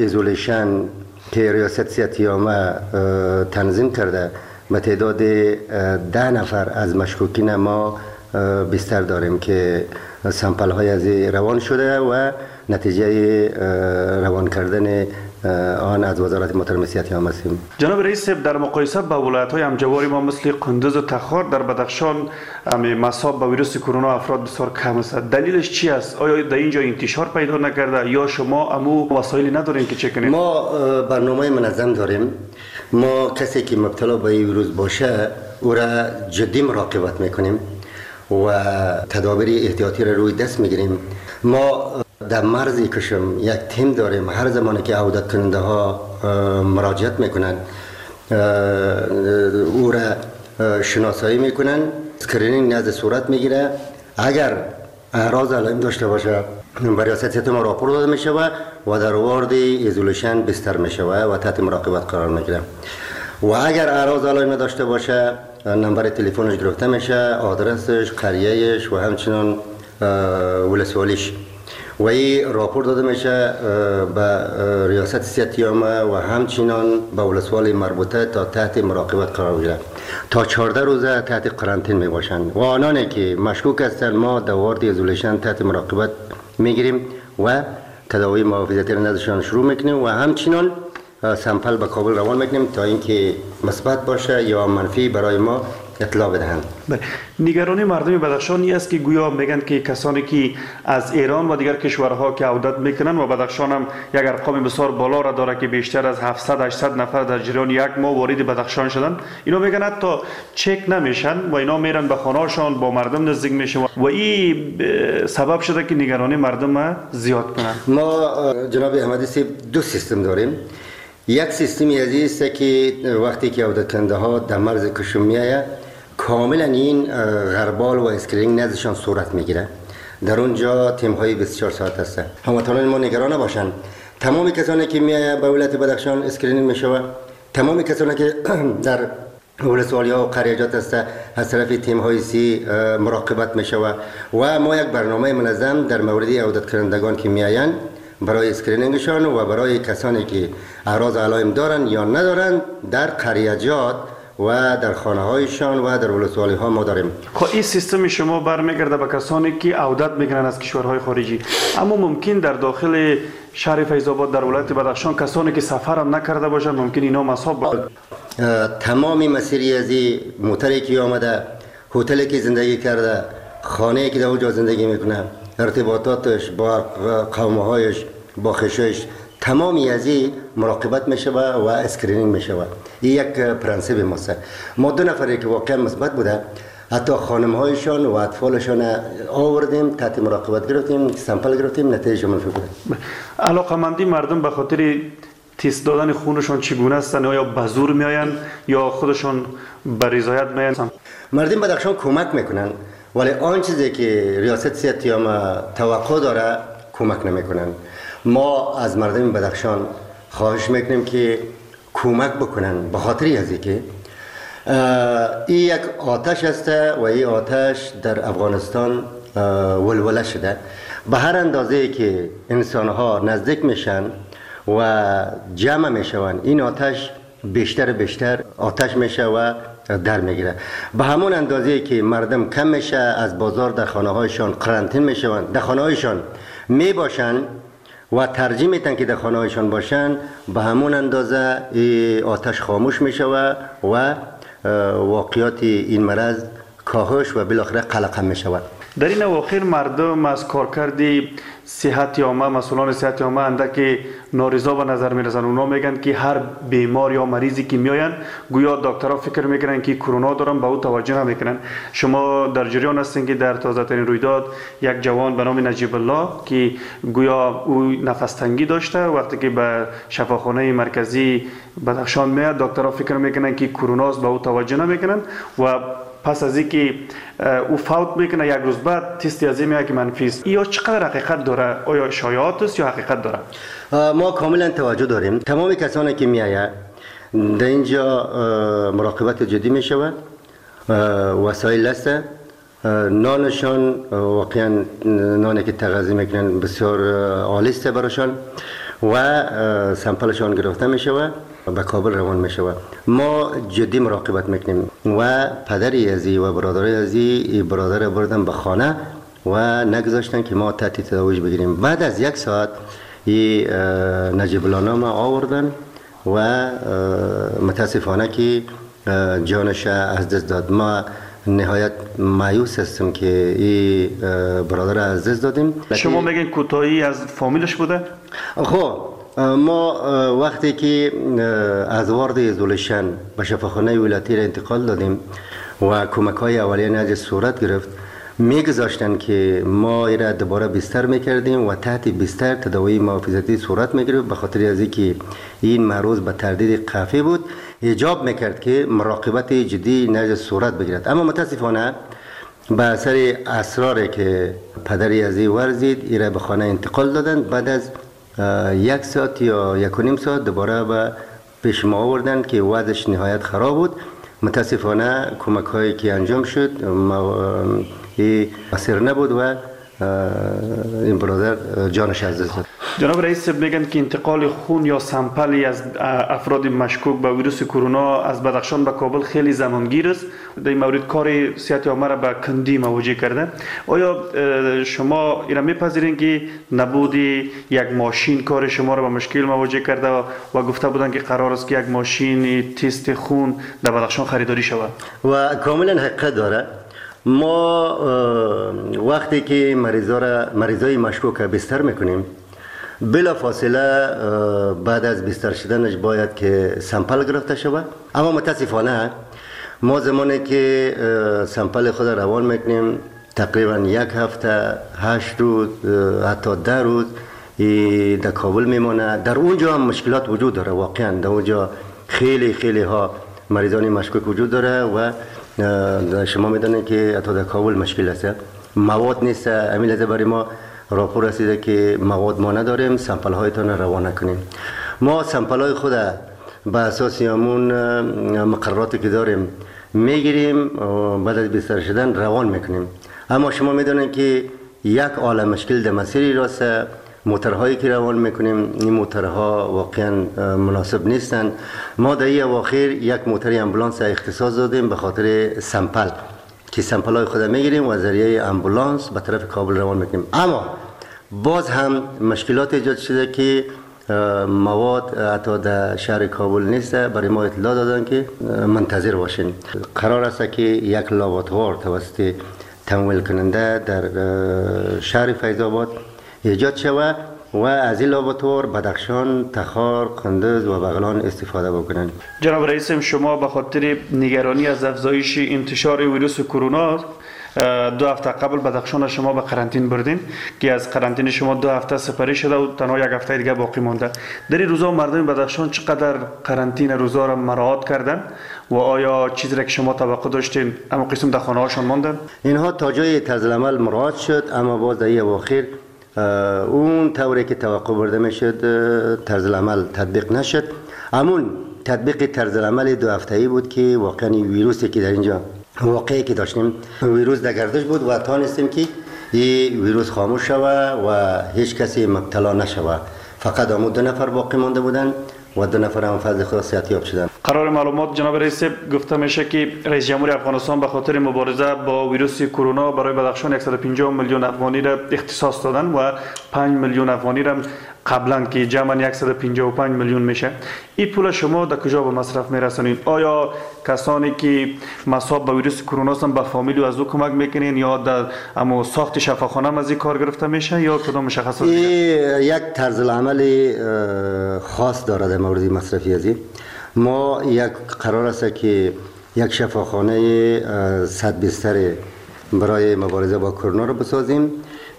ایزولیشن که ریاست صحت عامه تنظیم کرده به تعداد 10 نفر از مشکوکین ما بستر داریم که سامپل های از روان شده و نتیجه روان کردن آن از وزارت محترم صحت عامه هستیم. جناب رئیس، در مقایسه با ولایت‌های همجوار ما مثل قندوز و تخار، در بدخشان مصاب به ویروس کرونا افراد بسیار کم است. دلیلش چی است؟ آیا در اینجا انتشار پیدا نکرده یا شما امو وسایلی ندارین که چک کنید؟ ما برنامه منظم داریم. ما کسی که مبتلا به این ویروس باشه او را جدی مراقبت میکنیم و تدابیر احتیاطی را روی دست میگیریم. ما در مرز کشم یک تیم داریم. هر زمانی که عودت کننده ها مراجعت میکنن او را شناسایی میکنن، اسکرینینگ نزد صورت میگیره. اگر اعراض علائم داشته باشه به ریاست صحت ما راپور داده میشه و در وارد ایزولیشن بستر میشه و تحت مراقبت قرار میگیره. و اگر اعراض علائم نداشته باشه نمبر تلفنش گرفته میشه، آدرسش، قریهش و همچنین ولسوالیش و این راپور داده میشه به ریاست صحت عامه و همچنین به ولسوال مربوطه تا تحت مراقبت قرار بگیره. تا 14 روزه تحت قرنطین می باشند و آنانی که مشکوک هستند ما در وارد ایزولیشن تحت مراقبت میگیریم و تداوی محافظتی را نزدشان شروع میکنیم و همچنین سامپل به کابل روان میکنیم تا اینکه مثبت باشه یا منفی برای ما اطلاع بدهند. نگرانی مردم بدخشان است که گویا میگن که کسانی که از ایران و دیگر کشورها که عودت میکنن و بدخشان هم یک ارقام بسیار بالا را داره که بیشتر از 700-800 نفر در جریان یک ماه وارد بدخشان شدن، اینا میگن حتی چک نمیشن و اینا میرن به خانه‌شان با مردم نزدیک میشن و این سبب شده که نگرانی مردم زیاد کنن. ما جناب احمدی صاحب دو سیستم داریم. یک سیستمی است که وقتی که عودت کننده ها در مرز کشم میآید کاملا این غربال و اسکرینینگ نزدشان صورت میگیره. در اونجا تیم های 24 ساعت هستن. هموطنان ما نگران نباشن. تمام کسانی که میآید به ولایت بدخشان اسکرینینگ میشوه. تمام کسانی که در ولسوالی ها و قریجات هست از طرف تیم های سی مراقبت میشوه و ما یک برنامه منظم در مورد عودت کنندگان که میآیند برای اسکرینینگشان و برای کسانی که اعراض علائم دارن یا ندارن در قریجات و در خانه هایشان و در ولسوالی ها ما داریم. خب این سیستم شما برمیگرده به کسانی که عودت میکنن از کشورهای خارجی، اما ممکن در داخل شهر فیض آباد در ولایت بدخشان کسانی که سفر هم نکرده باشند ممکن اینا مصاب باشند. تمامی مسیری از موتری که آمده، هتلی که زندگی کرده، خانه‌ای که در اونجا زندگی میکنه، ارتباطاتش با قومهایش، با خشایش، تمامی از این مراقبت میشه و اسکرینینگ میشه. این یک پرنسیپ ماست. ما 2 نفری که واقعا مثبت بوده حتی خانم‌هایشان و اطفالشان آوردیم تحت مراقبت گرفتیم، سامپل گرفتیم، نتیجه منفی بوده. علاقه‌مندی مردم به خاطر تست دادن خونشون چگونه هستن؟ یا به زور میآیند یا خودشون به رضایت میآیند؟ مردم بدخشان کمک میکنن ولی آن چیزی که ریاست صحت عامه توقع داره کمک نمیکنن. ما از مردم بدخشان خواهش میکنیم که کمک بکنن به خاطر از اینکه این یک آتش است و این آتش در افغانستان ولوله شده. به هر اندازه که انسان ها نزدیک میشن و جمع میشون این آتش بیشتر آتش میشه و در میگیره. به همون اندازه که مردم کم میشه از بازار در خانه هایشان قرنطین میشون، در خانه هایشان می باشن و ترجیح میتن که در خانه هایشان باشن، به همون اندازه آتش خاموش میشه و واقعیات این مرض کاهش و بالاخره قلقم میشود. در این اواخر مردم از کارکردی صحت عامه، مسئولان صحت عامه اندک نارضا به نظر میرسن. اونا میگن که هر بیمار یا مریضی که میاین گویا دکترها فکر میکنن که کرونا دارن، به او توجه نمیکنن. شما در جریان هستین که در تازه ترین رویداد یک جوان به نام نجیب الله که گویا او نفس تنگی داشته، وقتی که به شفاخانه مرکزی بدخشان میاد دکترها فکر میکنن که کرونا است، به او توجه نمیکنن و پس از اینکه او فوت میکنه یک روز بعد تست از میاد که منفی است. یا چقدر حقیقت داره؟ آیا شایعات است یا حقیقت داره؟ ما کاملا توجه داریم. تمام کسانی که میآید در اینجا مراقبت جدی میشود. وسایل است، نانشان واقعا نانی که تغذیه میکنن بسیار عالی است براشان و سمپلشان گرفته می شود به کابل روان می شود. ما جدی مراقبت میکنیم و پدری ازی و برادری ازی برادر بردن به خانه و نگذاشتن که ما تحت تداویش بگیریم. بعد از 1 ساعت نجیب الله نام آوردن و متاسفانه که جانش از دست داد. ما نهایت مایوس هستم که این برادر از دست دادیم. شما میگین کوتاهی از فامیلش بوده؟ خب ما وقتی که از وارد ایزولیشن به شفاخانه ولایتی را انتقال دادیم و کمک های اولیه نجس صورت گرفت، میگذاشتن که ما را دوباره بستر میکردیم و تحت بستر تداوی محافظتی صورت میگرفت. به خاطر از اینکه این معروض به تردید قحفی بود ایجاب میکرد که مراقبت جدی نجس صورت بگیرد. اما متاسفانه به اثر اسراری که پدری از این ورزید ایره به خانه انتقال دادند. بعد از 1 ساعت یا 1.5 ساعت دوباره به پیش ما آوردن که وضعش نهایت خراب بود. متاسفانه کمک هایی که انجام شد مؤثر نبود و این برادر جانش از دست داد. جناب رئیس میگن که انتقال خون یا سمپلی از افراد مشکوک به ویروس کرونا از بدخشان به کابل خیلی زمانگیر است. در این مورد کار صحت عامه را به کندی مواجه کرده. آیا شما اینا میپذیرین که نبود یک ماشین کار شما را به مشکل مواجه کرده و گفته بودن که قرار است که یک ماشین تست خون در بدخشان خریداری شود؟ و کاملا حقیقت داره. ما وقتی که مریضای مشکوک بستر میکنیم بلا فاصله بعد از بستر شدنش باید که سمپل گرفته شود. اما متاسفانه ما زمانی که سمپل خود روان میکنیم تقریبا 1 هفته 8 روز حتی 10 روز در کابل میمونه. در اونجا هم مشکلات وجود داره. واقعا در اونجا خیلی ها مریضان مشکوک وجود داره و شما میدونید که حتی در کابل مشکل است. مواد نیست. امیل از برای ما راپور رسیده که مواد ما نداریم، سمپل هایتان روانه کنیم. ما سمپل های خود به اساس همون مقرراتی که داریم میگیریم بعد از بستر شدن روان میکنیم. اما شما میدونید که یک عالم مشکل در مسیری راست. موترهایی که روان میکنیم این موترها واقعا مناسب نیستن. ما در این اواخر یک موتر امبولانس اختصاص دادیم به خاطر سمپل که سمپل های خود میگیریم و ذریعه امبولانس به طرف کابل روان میکنیم. اما باز هم مشکلات ایجاد شده که مواد حتی در شهر کابل نیست. برای ما اطلاع دادن که منتظر باشین. قرار است که یک لابراتوار توسط تمویل کننده در شهر فیض‌آباد ایجاد شود و از این لابراتوار بدخشان، تخار، قندوز و بغلان استفاده بکنن. جناب رئیس، شما به خاطر نگرانی از افزایش انتشار ویروس کرونا 2 هفته قبل بدخشان شما به قرنطین بردین که از قرنطین شما 2 هفته سپری شده و تنها 1 هفته دیگه باقی مونده. در این روزا مردم بدخشان چقدر قرنطین روزا را مراعات کردن و آیا چیزی را که شما توقع داشتین اما قسم در خانه هاشون ماندن؟ اینها تا جای طرز العمل مراعات شد، اما باز در این اواخر اون طوری که توقع برده میشد طرز العمل تطبیق نشد. همون تطبیق طرز العمل 2 هفته‌ای بود که واقعا ویروسی که در اینجا واقعی که داشتیم ویروس در گردش بود و توانستیم که این ویروس خاموش شود و هیچ کسی مبتلا نشود. فقط همون 2 نفر باقی مانده بودن و 2 نفر هم فضل خدا صحتیاب شدن. قرار معلومات جناب رئیس گفته میشه که رئیس جمهور افغانستان به خاطر مبارزه با ویروس کرونا برای بدخشان 150 میلیون افغانی را اختصاص دادن و 5 میلیون افغانی را قبلا که جمعاً 155 میلیون میشه. این پول شما در کجا به مصرف میرسونین؟ آیا کسانی که مصاب به ویروس کرونا هستند به فامیل و از او کمک میکنین یا در اما ساخت شفاخانه از این کار گرفته میشه یا کدام مشخصات؟ یک طرز العمل خاص داره در مورد مصرفی ازی. ما یک قرار است که یک شفاخانه 100 بستر برای مبارزه با کرونا رو بسازیم.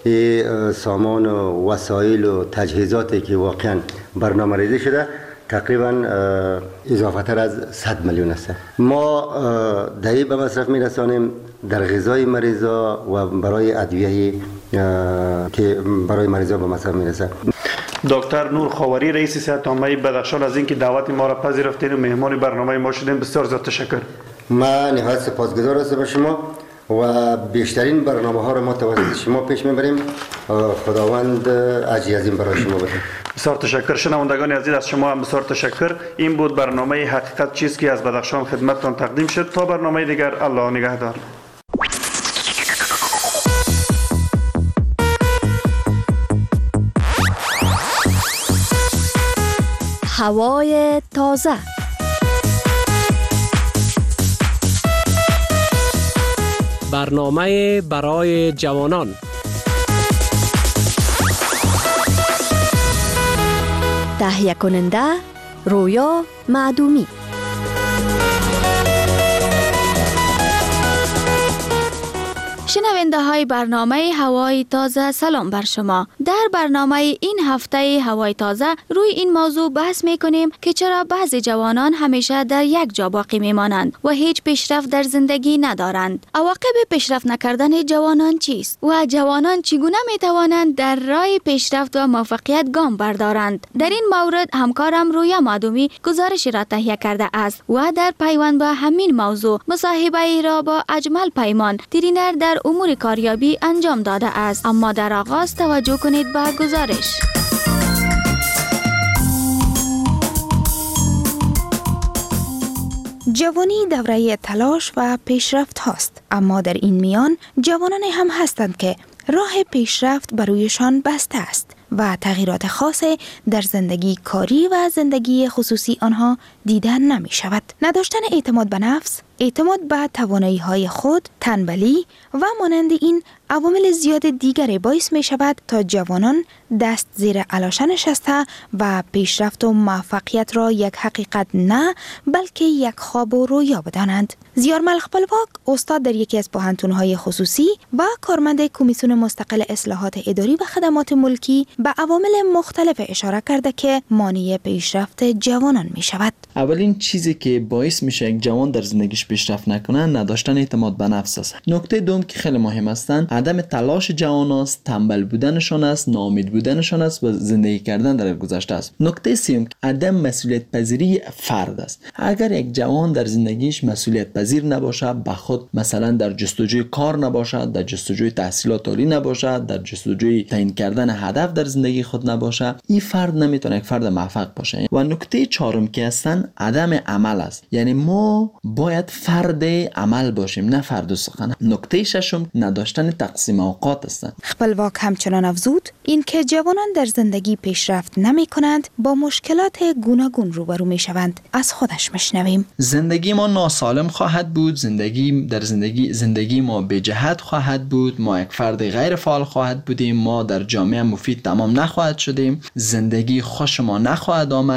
سامان و وسایل و تجهیزاتی که واقعا برنامه‌ریزی شده تقریبا اضافه تر از 100 میلیون است. ما دهی به مصرف میرسانیم در غذای مریضا و برای ادویه که برای مریضا به مصرف میرسه. دکتر نور خاوری رئیس صحت عامه بدخشان از اینکه دعوت ما را پذیرفتین و مهمان برنامه ما شدین بسیار زیاد تشکر. من نهایت سپاسگزار هستم به شما و بیشترین برنامه ها رو ما توسط شما پیش میبریم. خداوند اجری عظیم برای شما بده. بسیار تشکر. شنوندگان عزیز از شما هم بسیار تشکر. این بود برنامه حقیقت چیست که از بدخشان خدمتتان تقدیم شد. تا برنامه دیگر، الله نگهدار. هوای تازه. برنامه برای جوانان. تهیه کننده رویا معدومی. شنونده های برنامه هوای تازه، سلام بر شما. در برنامه این هفته هوای تازه روی این موضوع بحث می کنیم که چرا بعضی جوانان همیشه در یک جا باقی می مانند و هیچ پیشرفت در زندگی ندارند. عواقب پیشرفت نکردن جوانان چیست و جوانان چگونه می توانند در راه پیشرفت و موفقیت گام بردارند؟ در این مورد همکارم رویا معدومی گزارشی را تهیه کرده است و در پیوند با همین موضوع مصاحبه ای را با اجمل پیمان، ترینر در امور کاریابی انجام داده است. اما در آغاز توجه کنید به گزارش. جوانی دوره تلاش و پیشرفت هاست، اما در این میان جوانان هم هستند که راه پیشرفت بر رویشان بسته است و تغییرات خاص در زندگی کاری و زندگی خصوصی آنها دیدن نمی شود. نداشتن اعتماد به نفس، اعتماد به توانایی های خود، تنبلی و مانند این عوامل زیاد دیگر باعث می شود تا جوانان دست زیر علاشه نشسته و پیشرفت و موفقیت را یک حقیقت نه بلکه یک خواب و رویا بدانند. زیارمل خپلواک، استاد در یکی از پوهنتون‌های خصوصی و کارمند کمیسیون مستقل اصلاحات اداری و خدمات ملکی، به عوامل مختلف اشاره کرده که مانع پیشرفت جوانان می شود. اولین چیزی که باعث میشه یک جوان در زندگیش پیشرفت نکنه نداشتن اعتماد به نفس است. نکته دوم که خیلی مهم هستن، عدم تلاش جوان است، تنبل بودنشان است، ناامید بودنشان است و زندگی کردن در گذشته است. نکته سوم عدم مسئولیت پذیری فرد است. اگر یک جوان در زندگیش مسئولیت پذیر نباشه، به خود مثلا در جستجوی کار نباشد، در جستجوی تحصیلات عالی نباشد، در جستجوی تعیین کردن هدف در زندگی خود نباشه، این فرد نمیتونه یک فرد موفق باشه. و نکته چهارم که هستن عدم عمل است. یعنی ما باید فرد عمل باشیم، نه فرد سخن. نکته ششم نداشتن تقسیم اوقات است. خپلواک همچنان افزود اینکه جوانان در زندگی پیشرفت نمی کنند با مشکلات گوناگون روبرو می شوند. از خودش مشنویم. زندگی ما ناسالم خواهد بود، زندگی ما به جهت خواهد بود، ما یک فرد غیر فعال خواهد بودیم، ما در جامعه مفید تمام نخواهد شدیم، زندگی خوش ما نخواهد آمد.